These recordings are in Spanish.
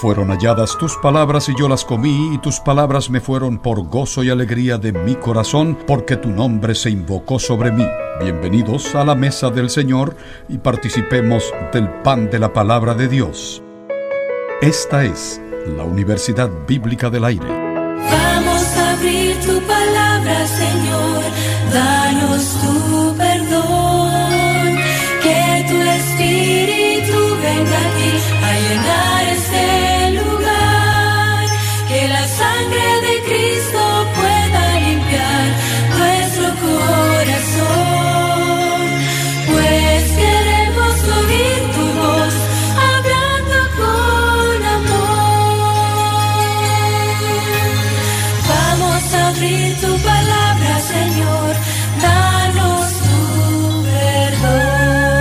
Fueron halladas tus palabras y yo las comí, y tus palabras me fueron por gozo y alegría de mi corazón, porque tu nombre se invocó sobre mí. Bienvenidos a la mesa del Señor y participemos del pan de la palabra de Dios. Esta es la Universidad Bíblica del Aire. Vamos a abrir tu palabra, Señor, danos tu perdón, que tu Espíritu venga aquí a llenar este lugar, que la sangre de Cristo pueda limpiar nuestro corazón, pues queremos oír tu voz hablando con amor. Vamos a abrir tu palabra, Señor, danos tu perdón.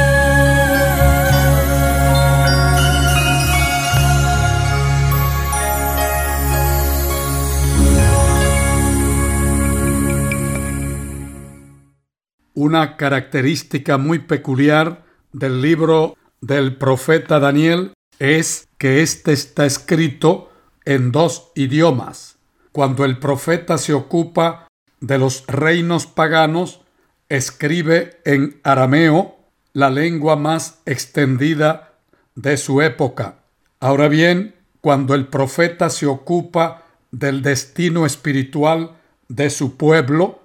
Una característica muy peculiar del libro del profeta Daniel es que este está escrito en dos idiomas. Cuando el profeta se ocupa de los reinos paganos, escribe en arameo, la lengua más extendida de su época. Ahora bien, cuando el profeta se ocupa del destino espiritual de su pueblo,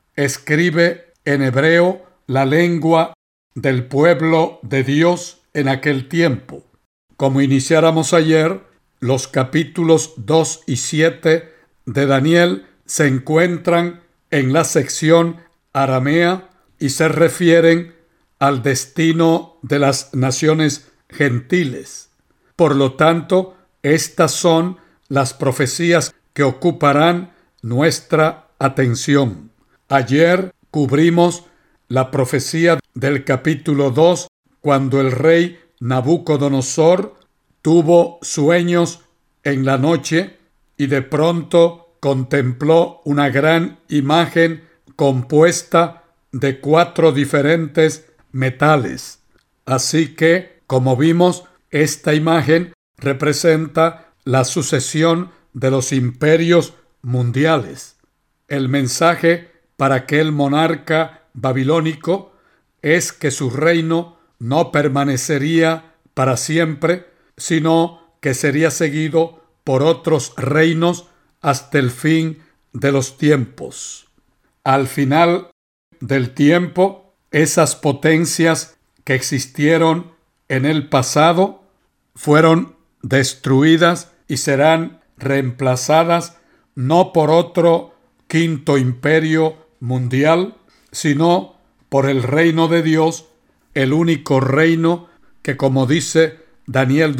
escribe en hebreo, la lengua del pueblo de Dios en aquel tiempo. Como iniciáramos ayer, los capítulos 2 y 7 de Daniel se encuentran en la sección aramea y se refieren al destino de las naciones gentiles. Por lo tanto, estas son las profecías que ocuparán nuestra atención. Ayer cubrimos la profecía del capítulo 2, cuando el rey Nabucodonosor tuvo sueños en la noche y de pronto contempló una gran imagen compuesta de 4 diferentes metales. Así que, como vimos, esta imagen representa la sucesión de los imperios mundiales. El mensaje para aquel monarca babilónico es que su reino no permanecería para siempre, sino que sería seguido por otros reinos hasta el fin de los tiempos. Al final del tiempo, esas potencias que existieron en el pasado fueron destruidas y serán reemplazadas no por otro quinto imperio mundial, sino por el reino de Dios, el único reino que, como dice Daniel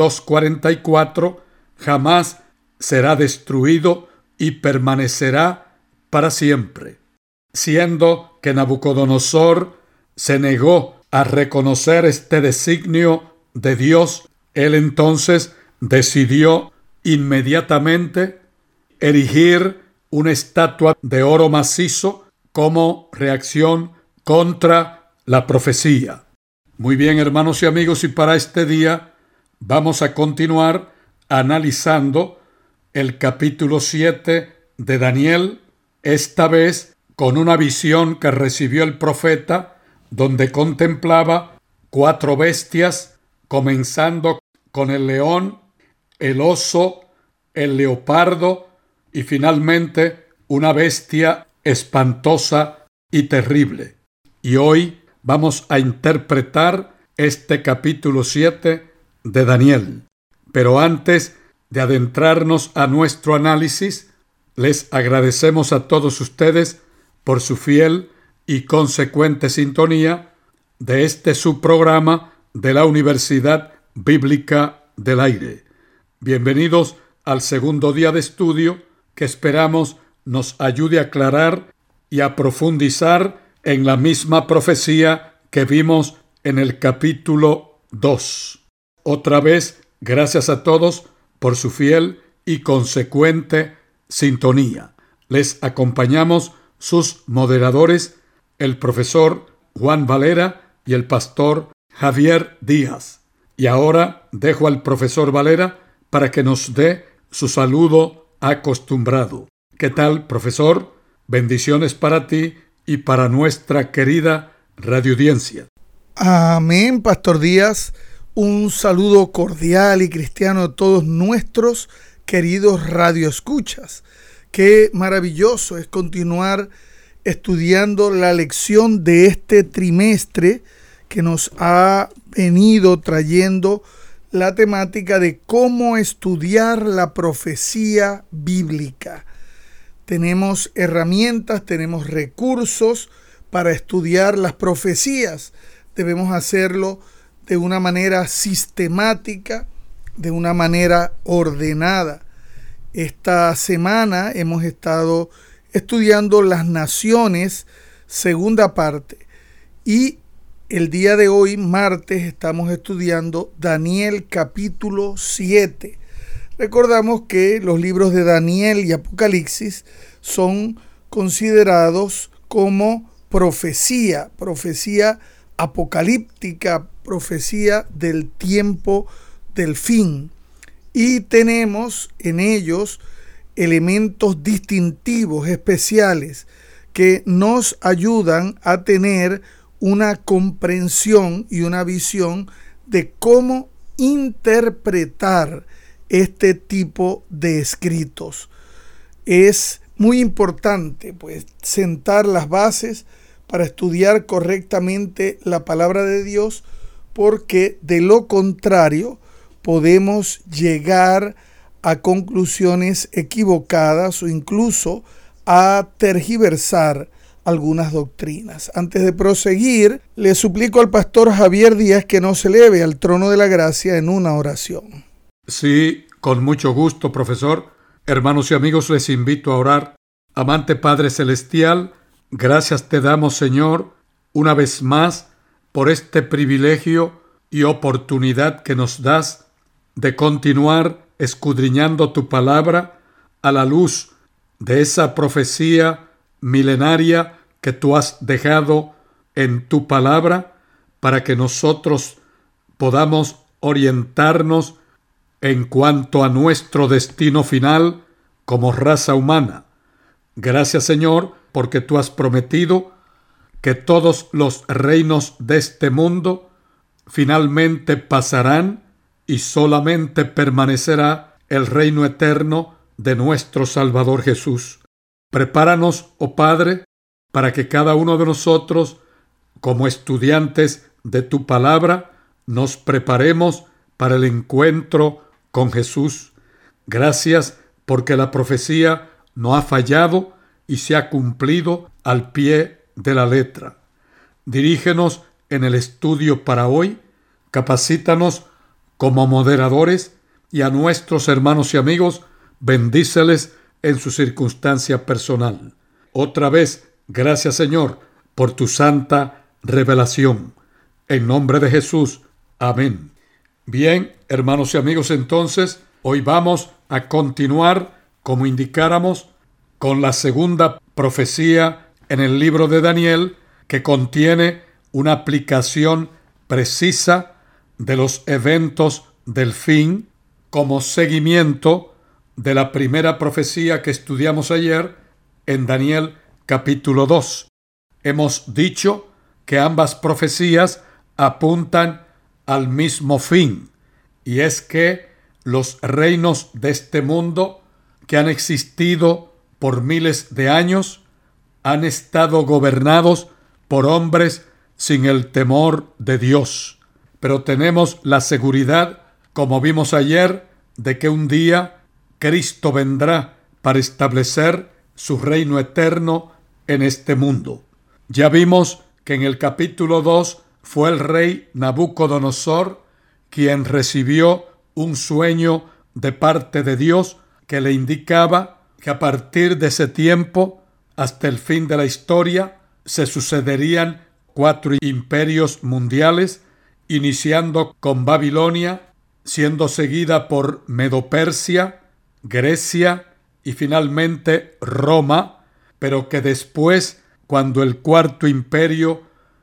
2:44, jamás será destruido y permanecerá para siempre. Siendo que Nabucodonosor se negó a reconocer este designio de Dios, él entonces decidió inmediatamente erigir una estatua de oro macizo como reacción contra la profecía. Muy bien, hermanos y amigos, y para este día vamos a continuar analizando el capítulo 7 de Daniel, esta vez con una visión que recibió el profeta, donde contemplaba 4 bestias, comenzando con el león, el oso, el leopardo y finalmente una bestia espantosa y terrible. Y hoy vamos a interpretar este capítulo 7 de Daniel. Pero antes de adentrarnos a nuestro análisis, les agradecemos a todos ustedes por su fiel y consecuente sintonía de este subprograma de la Universidad Bíblica del Aire. Bienvenidos al segundo día de estudio que esperamos nos ayude a aclarar y a profundizar en la misma profecía que vimos en el capítulo 2. Otra vez, gracias a todos por su fiel y consecuente sintonía. Les acompañamos sus moderadores, el profesor Juan Valera y el pastor Javier Díaz. Y ahora dejo al profesor Valera para que nos dé su saludo acostumbrado. ¿Qué tal, profesor? Bendiciones para ti y para nuestra querida radioaudiencia. Amén, Pastor Díaz. Un saludo cordial y cristiano a todos nuestros queridos radioescuchas. Qué maravilloso es continuar estudiando la lección de este trimestre que nos ha venido trayendo la temática de cómo estudiar la profecía bíblica. Tenemos herramientas, tenemos recursos para estudiar las profecías. Debemos hacerlo de una manera sistemática, de una manera ordenada. Esta semana hemos estado estudiando las naciones, segunda parte, y el día de hoy, martes, estamos estudiando Daniel capítulo 7. Recordamos que los libros de Daniel y Apocalipsis son considerados como profecía apocalíptica, profecía del tiempo del fin. Y tenemos en ellos elementos distintivos, especiales, que nos ayudan a tener una comprensión y una visión de cómo interpretar este tipo de escritos. Es muy importante, pues, sentar las bases para estudiar correctamente la palabra de Dios, porque de lo contrario podemos llegar a conclusiones equivocadas o incluso a tergiversar algunas doctrinas. Antes de proseguir, le suplico al pastor Javier Díaz que nos eleve al trono de la gracia en una oración. Sí, con mucho gusto, profesor. Hermanos y amigos, les invito a orar. Amante Padre Celestial, gracias te damos, Señor, una vez más por este privilegio y oportunidad que nos das de continuar escudriñando tu palabra a la luz de esa profecía milenaria que tú has dejado en tu palabra para que nosotros podamos orientarnos en cuanto a nuestro destino final como raza humana. Gracias, Señor, porque tú has prometido que todos los reinos de este mundo finalmente pasarán y solamente permanecerá el reino eterno de nuestro Salvador Jesús. Prepáranos, oh Padre, para que cada uno de nosotros, como estudiantes de tu palabra, nos preparemos para el encuentro con Jesús. Gracias porque la profecía no ha fallado y se ha cumplido al pie de la letra. Dirígenos en el estudio para hoy, capacítanos como moderadores y a nuestros hermanos y amigos, bendíceles en su circunstancia personal. Otra vez, gracias, Señor, por tu santa revelación. En nombre de Jesús. Amén. Bien, hermanos y amigos, entonces, hoy vamos a continuar, como indicáramos, con la segunda profecía en el libro de Daniel, que contiene una aplicación precisa de los eventos del fin, como seguimiento de la primera profecía que estudiamos ayer en Daniel capítulo 2. Hemos dicho que ambas profecías apuntan al mismo fin, y es que los reinos de este mundo que han existido por miles de años han estado gobernados por hombres sin el temor de Dios. Pero tenemos la seguridad, como vimos ayer, de que un día Cristo vendrá para establecer su reino eterno en este mundo. Ya vimos que en el capítulo 2 fue el rey Nabucodonosor quien recibió un sueño de parte de Dios que le indicaba que a partir de ese tiempo, hasta el fin de la historia, se sucederían 4 imperios mundiales, iniciando con Babilonia, siendo seguida por Medo-Persia, Grecia y finalmente Roma, pero que después, cuando el 4º imperio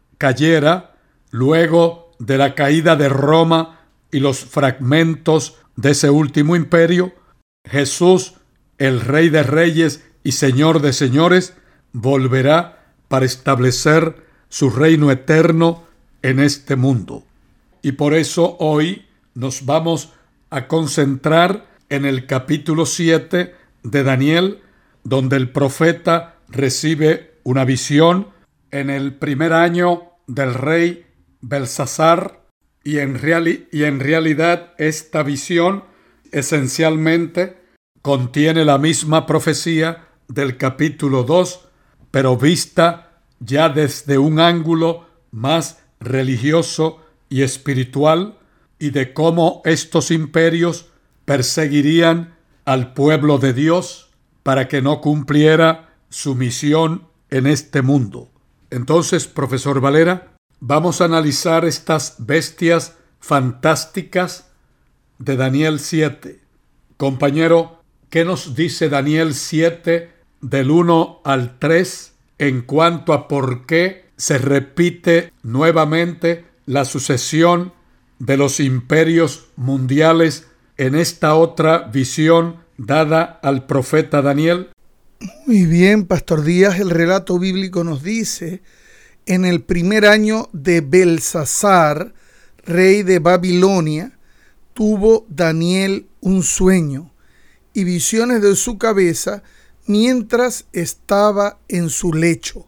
cayera, luego de la caída de Roma y los fragmentos de ese último imperio, Jesús, el Rey de Reyes y Señor de Señores, volverá para establecer su reino eterno en este mundo. Y por eso hoy nos vamos a concentrar en el capítulo 7 de Daniel, donde el profeta recibe una visión en el primer año del rey Belsasar, y en realidad esta visión esencialmente contiene la misma profecía del capítulo 2, pero vista ya desde un ángulo más religioso y espiritual, y de cómo estos imperios perseguirían al pueblo de Dios para que no cumpliera su misión en este mundo. Entonces, profesor Valera, vamos a analizar estas bestias fantásticas de Daniel 7. Compañero, ¿qué nos dice Daniel 7 del 1 al 3 en cuanto a por qué se repite nuevamente la sucesión de los imperios mundiales en esta otra visión dada al profeta Daniel? Muy bien, Pastor Díaz, el relato bíblico nos dice: en el primer año de Belsasar, rey de Babilonia, tuvo Daniel un sueño y visiones de su cabeza mientras estaba en su lecho.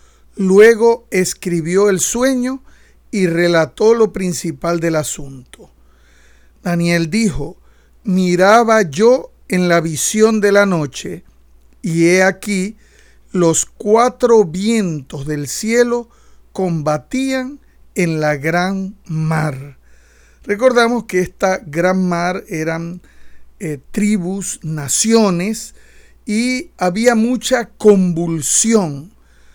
Luego escribió el sueño y relató lo principal del asunto. Daniel dijo: miraba yo en la visión de la noche, y he aquí los 4 vientos del cielo combatían en la gran mar. Recordamos que esta gran mar eran tribus, naciones, y había mucha convulsión.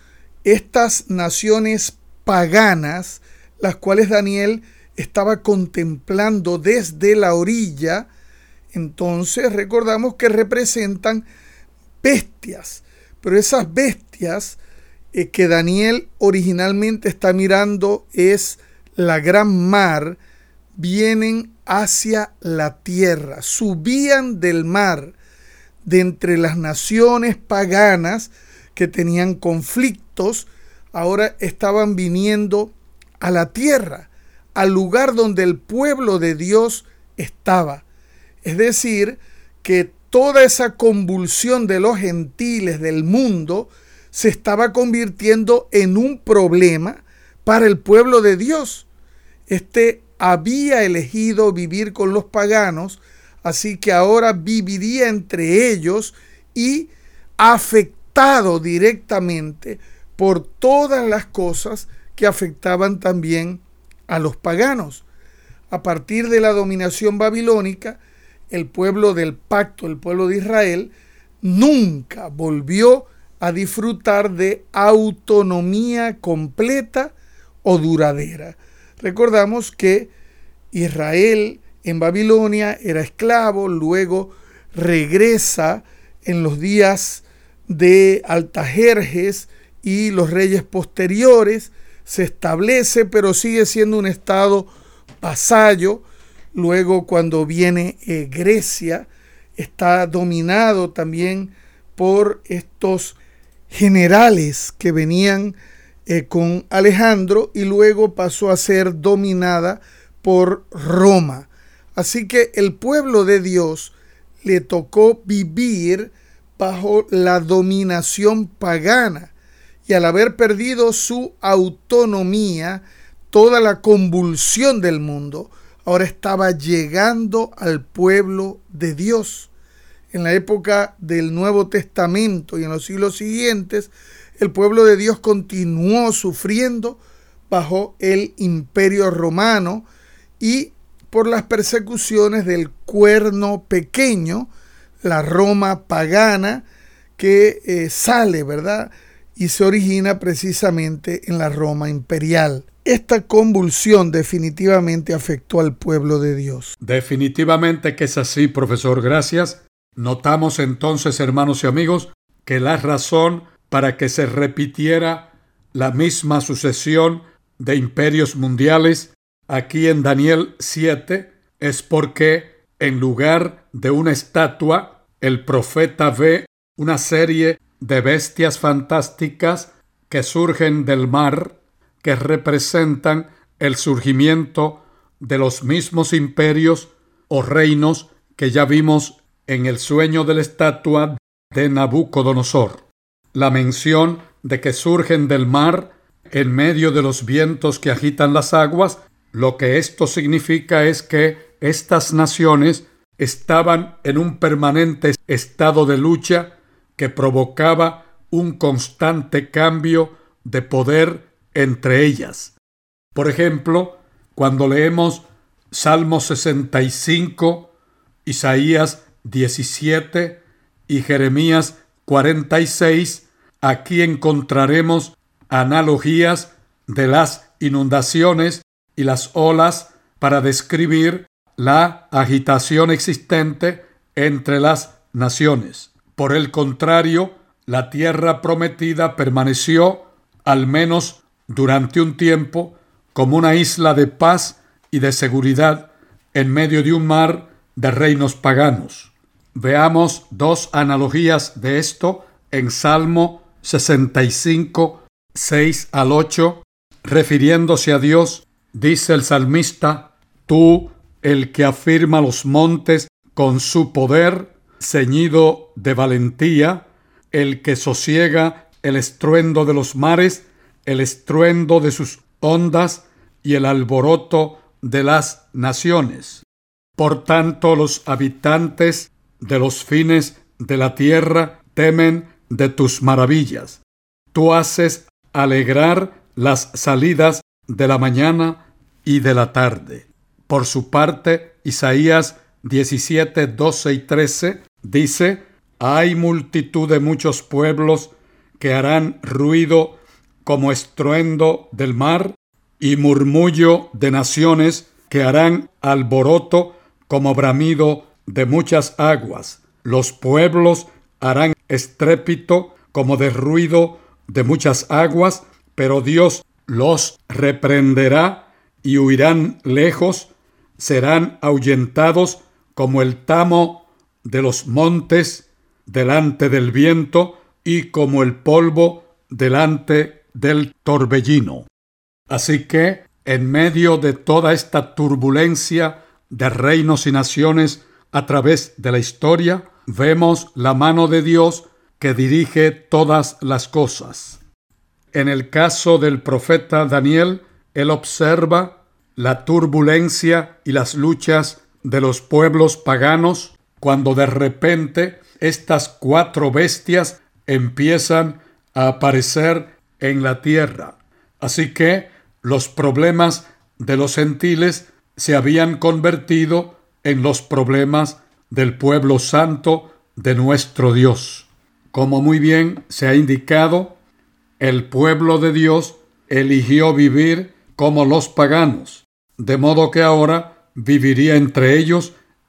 Estas naciones paganas, las cuales Daniel estaba contemplando desde la orilla, entonces recordamos que representan bestias, pero esas bestias que Daniel originalmente está mirando es la gran mar, vienen hacia la tierra, subían del mar, de entre las naciones paganas que tenían conflictos, ahora estaban viniendo a la tierra, al lugar donde el pueblo de Dios estaba. Es decir, que toda esa convulsión de los gentiles del mundo se estaba convirtiendo en un problema para el pueblo de Dios. Este había elegido vivir con los paganos, así que ahora viviría entre ellos y afectado directamente por todas las cosas que afectaban también a los paganos. A partir de la dominación babilónica, el pueblo del pacto, el pueblo de Israel, nunca volvió a disfrutar de autonomía completa o duradera. Recordamos que Israel en Babilonia era esclavo, luego regresa en los días de Altajerjes y los reyes posteriores, se establece, pero sigue siendo un estado vasallo. Luego, cuando viene Grecia, está dominado también por estos generales que venían con Alejandro, y luego pasó a ser dominada por Roma. Así que el pueblo de Dios le tocó vivir bajo la dominación pagana, y al haber perdido su autonomía, toda la convulsión del mundo ahora estaba llegando al pueblo de Dios. En la época del Nuevo Testamento y en los siglos siguientes, el pueblo de Dios continuó sufriendo bajo el Imperio Romano y por las persecuciones del cuerno pequeño, la Roma pagana, que sale, ¿verdad?, y se origina precisamente en la Roma imperial. Esta convulsión definitivamente afectó al pueblo de Dios. Definitivamente que es así, profesor. Gracias. Notamos entonces, hermanos y amigos, que la razón para que se repitiera la misma sucesión de imperios mundiales aquí en Daniel 7 es porque en lugar de una estatua, el profeta ve una serie de bestias fantásticas que surgen del mar, que representan el surgimiento de los mismos imperios o reinos que ya vimos en el sueño de la estatua de Nabucodonosor. La mención de que surgen del mar en medio de los vientos que agitan las aguas, lo que esto significa es que estas naciones estaban en un permanente estado de lucha que provocaba un constante cambio de poder entre ellas. Por ejemplo, cuando leemos Salmo 65, Isaías 17 y Jeremías 46, aquí encontraremos analogías de las inundaciones y las olas para describir la agitación existente entre las naciones. Por el contrario, la tierra prometida permaneció, al menos durante un tiempo, como una isla de paz y de seguridad en medio de un mar de reinos paganos. Veamos dos analogías de esto en Salmo 65, 6 al 8. Refiriéndose a Dios, dice el salmista: Tú, el que afirma los montes con su poder, ceñido de valentía, el que sosiega el estruendo de los mares, el estruendo de sus ondas y el alboroto de las naciones. Por tanto, los habitantes de los fines de la tierra temen de tus maravillas. Tú haces alegrar las salidas de la mañana y de la tarde. Por su parte, Isaías 17, 12 y 13 dice: Hay multitud de muchos pueblos que harán ruido como estruendo del mar, y murmullo de naciones que harán alboroto como bramido de muchas aguas. Los pueblos harán estrépito como de ruido de muchas aguas, pero Dios los reprenderá y huirán lejos, serán ahuyentados como el tamo de los montes delante del viento y como el polvo delante del torbellino. Así que, en medio de toda esta turbulencia de reinos y naciones a través de la historia, vemos la mano de Dios que dirige todas las cosas. En el caso del profeta Daniel, él observa la turbulencia y las luchas de los pueblos paganos cuando de repente estas 4 bestias empiezan a aparecer en la tierra. Así que los problemas de los gentiles se habían convertido en los problemas del pueblo santo de nuestro Dios. Como muy bien se ha indicado, el pueblo de Dios eligió vivir como los paganos, de modo que ahora viviría entre ellos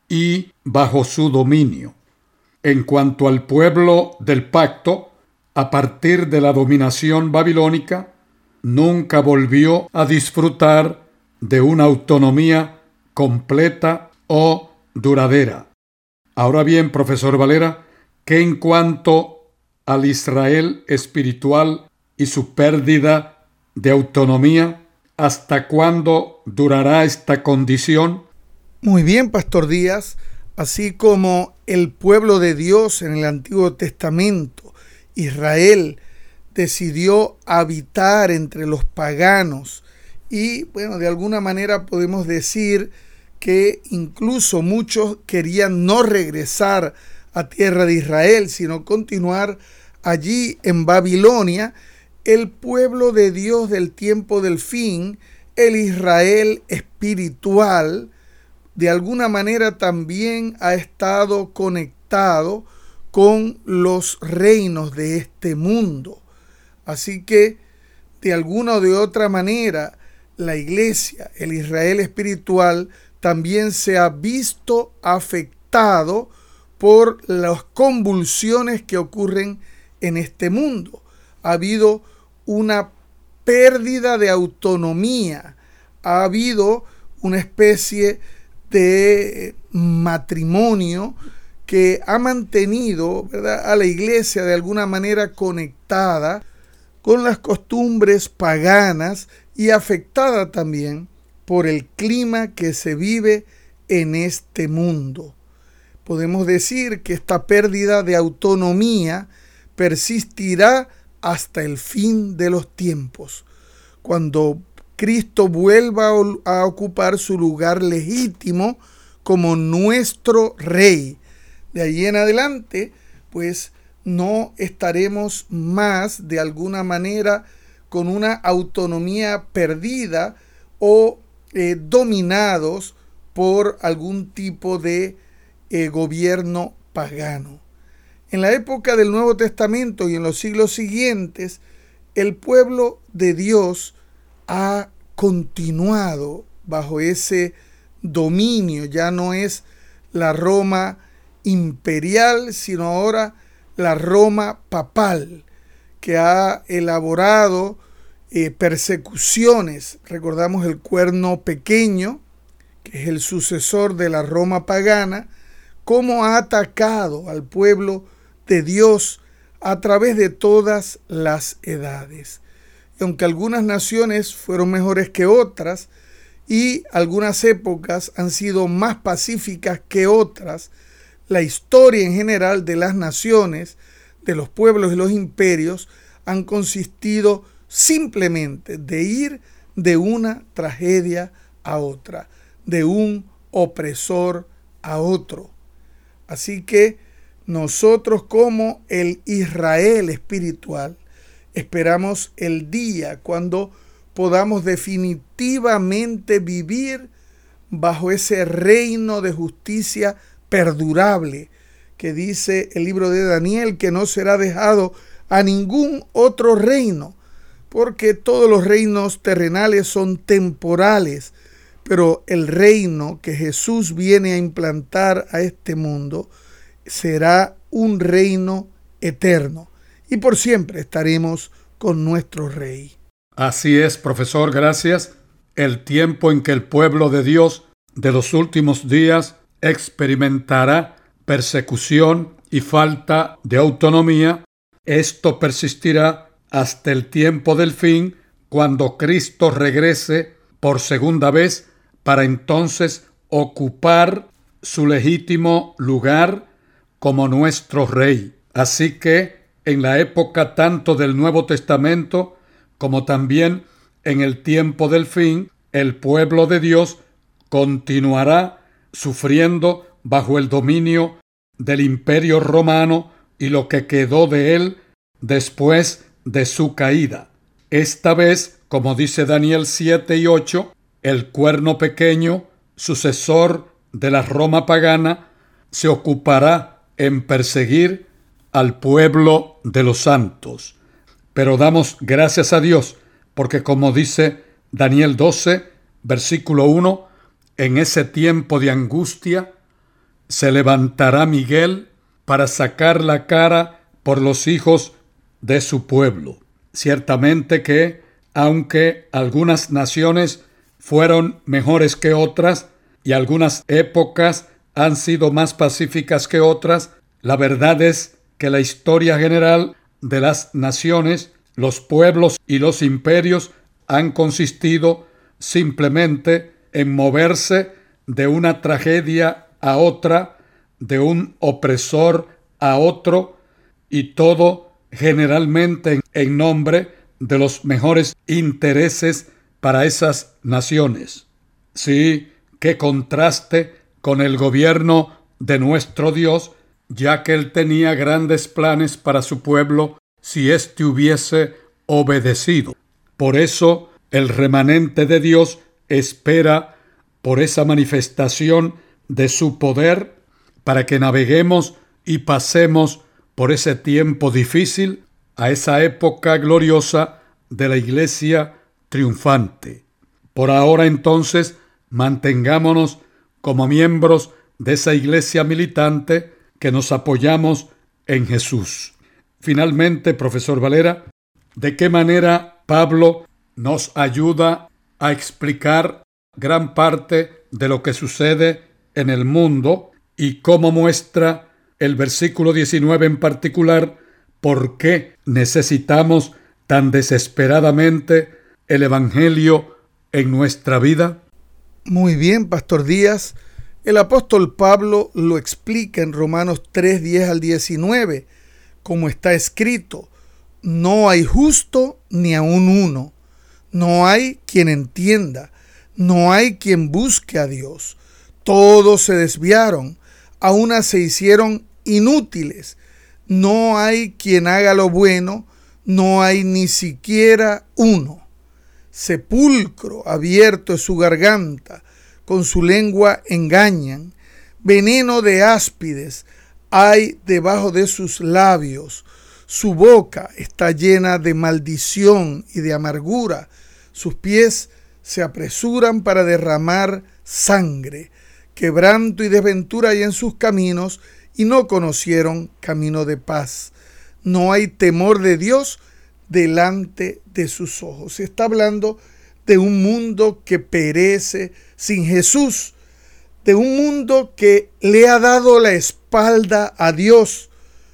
y bajo su dominio. En cuanto al pueblo del pacto, a partir de la dominación babilónica, nunca volvió a disfrutar de una autonomía completa o duradera. Ahora bien, profesor Valera, ¿qué en cuanto al Israel espiritual y su pérdida de autonomía? ¿Hasta cuándo durará esta condición? Muy bien, Pastor Díaz. Así como el pueblo de Dios en el Antiguo Testamento, Israel, decidió habitar entre los paganos y, bueno, de alguna manera podemos decir que incluso muchos querían no regresar a tierra de Israel, sino continuar allí en Babilonia. El pueblo de Dios del tiempo del fin, el Israel espiritual, de alguna manera también ha estado conectado con los reinos de este mundo. Así que, de alguna o de otra manera, la iglesia, el Israel espiritual, también se ha visto afectado por las convulsiones que ocurren en este mundo. Ha habido una pérdida de autonomía, ha habido una especie de matrimonio que ha mantenido, ¿verdad?, a la iglesia de alguna manera conectada con las costumbres paganas y afectada también por el clima que se vive en este mundo. Podemos decir que esta pérdida de autonomía persistirá hasta el fin de los tiempos, cuando Cristo vuelva a ocupar su lugar legítimo como nuestro Rey. De allí en adelante, pues no estaremos más de alguna manera con una autonomía perdida o dominados por algún tipo de gobierno pagano. En la época del Nuevo Testamento y en los siglos siguientes, el pueblo de Dios ha continuado bajo ese dominio. Ya no es la Roma imperial, sino ahora la Roma papal, que ha elaborado persecuciones. Recordamos el Cuerno Pequeño, que es el sucesor de la Roma pagana, cómo ha atacado al pueblo de Dios a través de todas las edades. Y aunque algunas naciones fueron mejores que otras y algunas épocas han sido más pacíficas que otras, la historia en general de las naciones, de los pueblos y los imperios han consistido simplemente de ir de una tragedia a otra, de un opresor a otro. Así que nosotros, como el Israel espiritual, esperamos el día cuando podamos definitivamente vivir bajo ese reino de justicia perdurable que dice el libro de Daniel, que no será dejado a ningún otro reino, porque todos los reinos terrenales son temporales, pero el reino que Jesús viene a implantar a este mundo será un reino eterno y por siempre estaremos con nuestro Rey. Así es, profesor, gracias. El tiempo en que el pueblo de Dios de los últimos días experimentará persecución y falta de autonomía, esto persistirá hasta el tiempo del fin, cuando Cristo regrese por segunda vez para entonces ocupar su legítimo lugar como nuestro Rey. Así que en la época tanto del Nuevo Testamento como también en el tiempo del fin, el pueblo de Dios continuará sufriendo bajo el dominio del Imperio Romano y lo que quedó de él después de su caída. Esta vez, como dice Daniel 7 y 8, el Cuerno Pequeño, sucesor de la Roma pagana, se ocupará en perseguir al pueblo de los santos. Pero damos gracias a Dios, porque como dice Daniel 12, versículo 1, en ese tiempo de angustia se levantará Miguel para sacar la cara por los hijos de su pueblo. Ciertamente que, aunque algunas naciones fueron mejores que otras y algunas épocas han sido más pacíficas que otras, la verdad es que la historia general de las naciones, los pueblos y los imperios han consistido simplemente en moverse de una tragedia a otra, de un opresor a otro, y todo generalmente en nombre de los mejores intereses para esas naciones. Sí, qué contraste con el gobierno de nuestro Dios, ya que Él tenía grandes planes para su pueblo si éste hubiese obedecido. Por eso el remanente de Dios espera por esa manifestación de su poder para que naveguemos y pasemos por ese tiempo difícil a esa época gloriosa de la iglesia triunfante. Por ahora entonces mantengámonos como miembros de esa iglesia militante que nos apoyamos en Jesús. Finalmente, profesor Valera, ¿de qué manera Pablo nos ayuda a explicar gran parte de lo que sucede en el mundo y cómo muestra el versículo 19 en particular por qué necesitamos tan desesperadamente el Evangelio en nuestra vida? Muy bien, Pastor Díaz. El apóstol Pablo lo explica en Romanos 3, 10 al 19, como está escrito: no hay justo ni aun uno, no hay quien entienda, no hay quien busque a Dios. Todos se desviaron, a una se hicieron inútiles. No hay quien haga lo bueno, no hay ni siquiera uno. Sepulcro abierto es su garganta, con su lengua engañan. Veneno de áspides hay debajo de sus labios. Su boca está llena de maldición y de amargura. Sus pies se apresuran para derramar sangre. Quebranto y desventura hay en sus caminos, y no conocieron camino de paz. No hay temor de Dios delante de sus ojos. Se está hablando de un mundo que perece sin Jesús, de un mundo que le ha dado la espalda a Dios.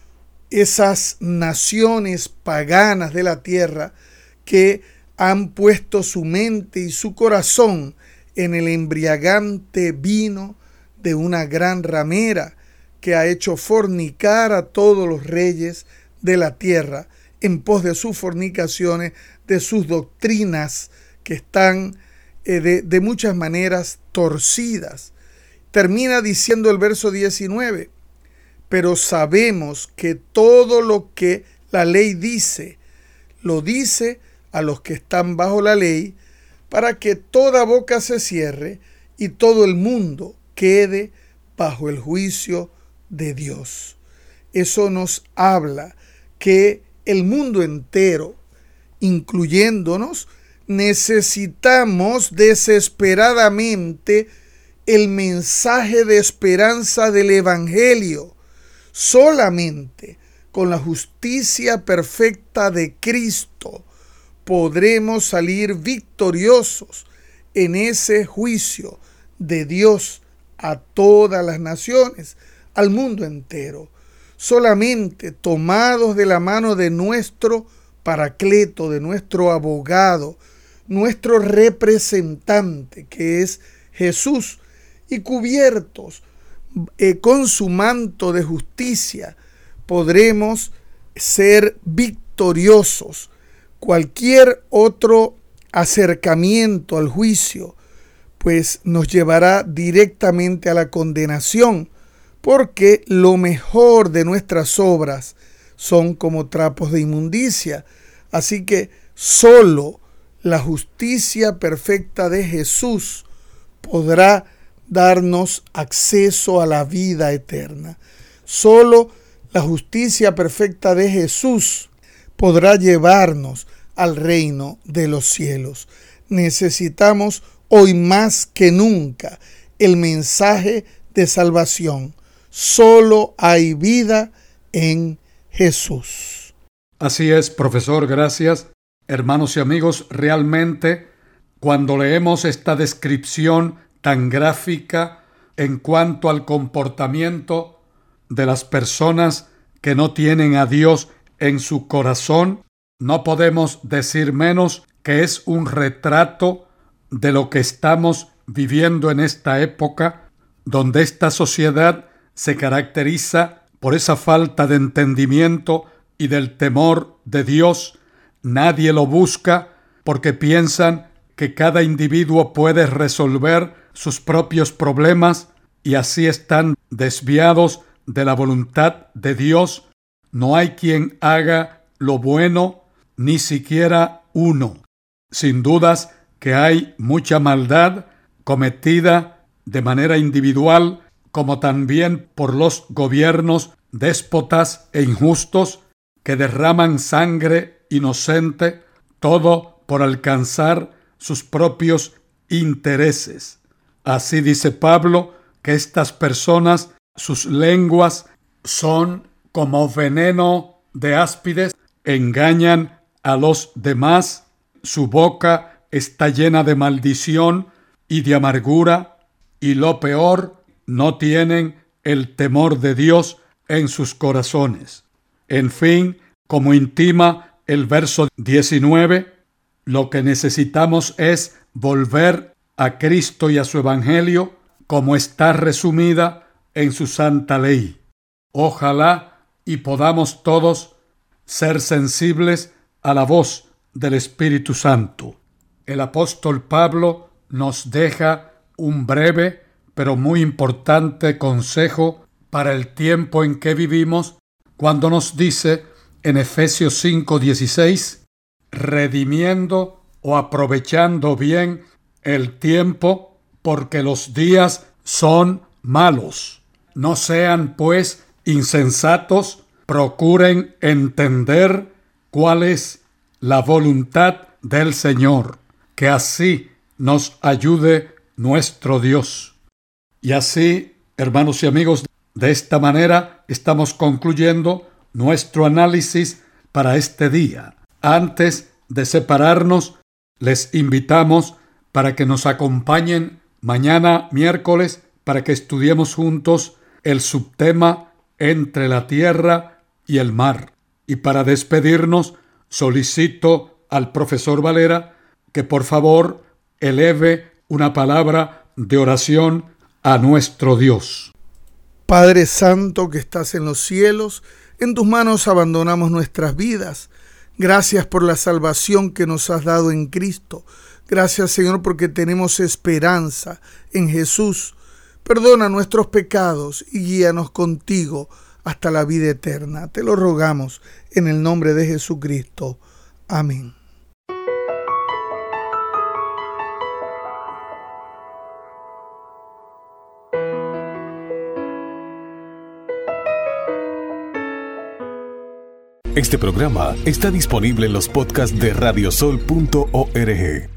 Esas naciones paganas de la tierra que han puesto su mente y su corazón en el embriagante vino de una gran ramera que ha hecho fornicar a todos los reyes de la tierra en pos de sus fornicaciones, de sus doctrinas que están de muchas maneras torcidas. Termina diciendo el verso 19, pero sabemos que todo lo que la ley dice, lo dice a los que están bajo la ley, para que toda boca se cierre y todo el mundo quede bajo el juicio de Dios. Eso nos habla que el mundo entero, incluyéndonos, necesitamos desesperadamente el mensaje de esperanza del Evangelio. Solamente con la justicia perfecta de Cristo podremos salir victoriosos en ese juicio de Dios a todas las naciones, al mundo entero. Solamente tomados de la mano de nuestro Paracleto, de nuestro abogado, nuestro representante, que es Jesús, y cubiertos con su manto de justicia, podremos ser victoriosos. Cualquier otro acercamiento al juicio, pues nos llevará directamente a la condenación, porque lo mejor de nuestras obras son como trapos de inmundicia. Así que solo la justicia perfecta de Jesús podrá darnos acceso a la vida eterna. Solo la justicia perfecta de Jesús podrá llevarnos al reino de los cielos. Necesitamos hoy más que nunca el mensaje de salvación. Solo hay vida en Jesús. Así es, profesor, gracias. Hermanos y amigos, realmente cuando leemos esta descripción tan gráfica en cuanto al comportamiento de las personas que no tienen a Dios en su corazón, no podemos decir menos que es un retrato de lo que estamos viviendo en esta época, donde esta sociedad se caracteriza por esa falta de entendimiento y del temor de Dios. Nadie lo busca porque piensan que cada individuo puede resolver sus propios problemas y así están desviados de la voluntad de Dios. No hay quien haga lo bueno, ni siquiera uno. Sin dudas que hay mucha maldad cometida de manera individual, como también por los gobiernos déspotas e injustos que derraman sangre inocente, todo por alcanzar sus propios intereses. Así dice Pablo que estas personas, sus lenguas son como veneno de áspides, engañan a los demás, su boca está llena de maldición y de amargura, y lo peor, no tienen el temor de Dios en sus corazones. En fin, como intima el verso 19, lo que necesitamos es volver a Cristo y a su Evangelio como está resumida en su santa ley. Ojalá y podamos todos ser sensibles a la voz del Espíritu Santo. El apóstol Pablo nos deja un breve pero muy importante consejo para el tiempo en que vivimos cuando nos dice en Efesios 5:16, redimiendo o aprovechando bien el tiempo, porque los días son malos. No sean pues insensatos, procuren entender cuál es la voluntad del Señor, que así nos ayude nuestro Dios. Y así, hermanos y amigos, de esta manera estamos concluyendo nuestro análisis para este día. Antes de separarnos, les invitamos para que nos acompañen mañana miércoles para que estudiemos juntos el subtema entre la tierra y el mar. Y para despedirnos, solicito al profesor Valera que por favor eleve una palabra de oración a nuestro Dios. Padre Santo que estás en los cielos, en tus manos abandonamos nuestras vidas. Gracias por la salvación que nos has dado en Cristo. Gracias, Señor, porque tenemos esperanza en Jesús. Perdona nuestros pecados y guíanos contigo hasta la vida eterna. Te lo rogamos en el nombre de Jesucristo. Amén. Este programa está disponible en los podcasts de radiosol.org.